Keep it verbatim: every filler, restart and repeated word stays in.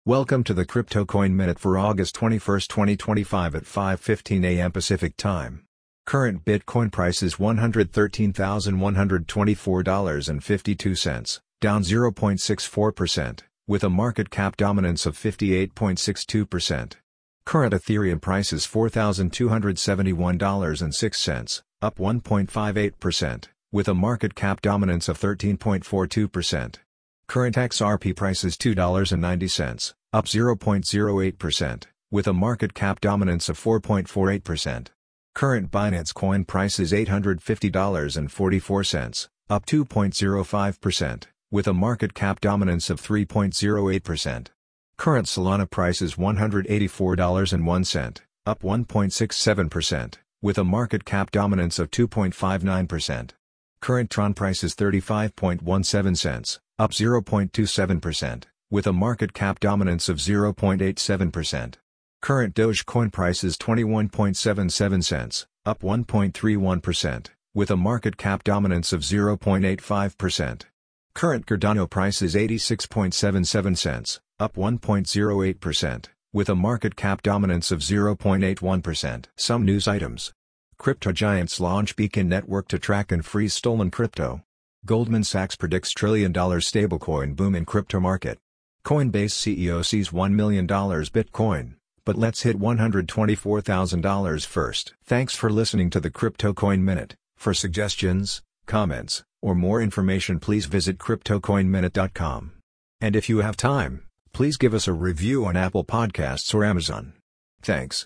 Welcome to the Crypto Coin Minute for August twenty-first, twenty twenty-five at five fifteen a m Pacific Time. Current Bitcoin price is one hundred thirteen thousand one hundred twenty-four dollars and fifty-two cents, down zero point six four percent, with a market cap dominance of fifty-eight point six two percent. Current Ethereum price is four thousand two hundred seventy-one dollars and six cents, up one point five eight percent, with a market cap dominance of thirteen point four two percent. Current X R P price is two dollars and ninety cents, up zero point zero eight percent, with a market cap dominance of four point four eight percent. Current Binance Coin price is eight hundred fifty dollars and forty-four cents, up two point zero five percent, with a market cap dominance of three point zero eight percent. Current Solana price is one hundred eighty-four dollars and one cent, up one point six seven percent, with a market cap dominance of two point five nine percent. Current Tron price is thirty-five point one seven cents, up zero point two seven percent, with a market cap dominance of zero point eight seven percent. Current Dogecoin price is twenty-one point seven seven cents, up one point three one percent, with a market cap dominance of zero point eight five percent. Current Cardano price is eighty-six point seven seven cents, up one point zero eight percent, with a market cap dominance of zero point eight one percent. Some news items. Crypto giants launch Beacon network to track and freeze stolen crypto. Goldman Sachs predicts trillion dollar stablecoin boom in crypto market. Coinbase C E O sees one million dollars Bitcoin, but let's hit one hundred twenty-four thousand dollars first. Thanks for listening to the Crypto Coin Minute. For suggestions, comments, or more information, please visit crypto coin minute dot com. And if you have time, please give us a review on Apple Podcasts or Amazon. Thanks.